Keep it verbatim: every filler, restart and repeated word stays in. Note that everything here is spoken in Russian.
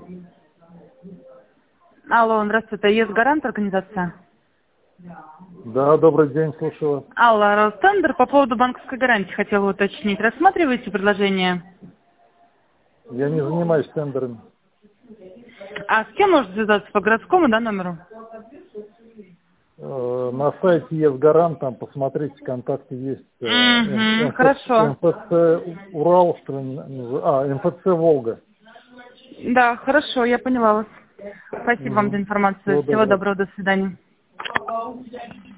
Алло, здравствуйте, ЕС-Гарант, организация. Да, добрый день, слушаю вас. Алла, Ростендер, по поводу банковской гарантии хотела уточнить. Рассматриваете предложение? Я не занимаюсь тендерами. А с кем можно связаться? По городскому, да, номеру? Э, На сайте ЕС-Гарант, там посмотрите, контакты есть. Э, М- Угу, МФЦ, хорошо. МФЦ Урал, что ли, наз- а, МФЦ Волга. Да, хорошо, я поняла вас. Спасибо вам за Угу. информацию. Всего Всего доброго. доброго, до свидания.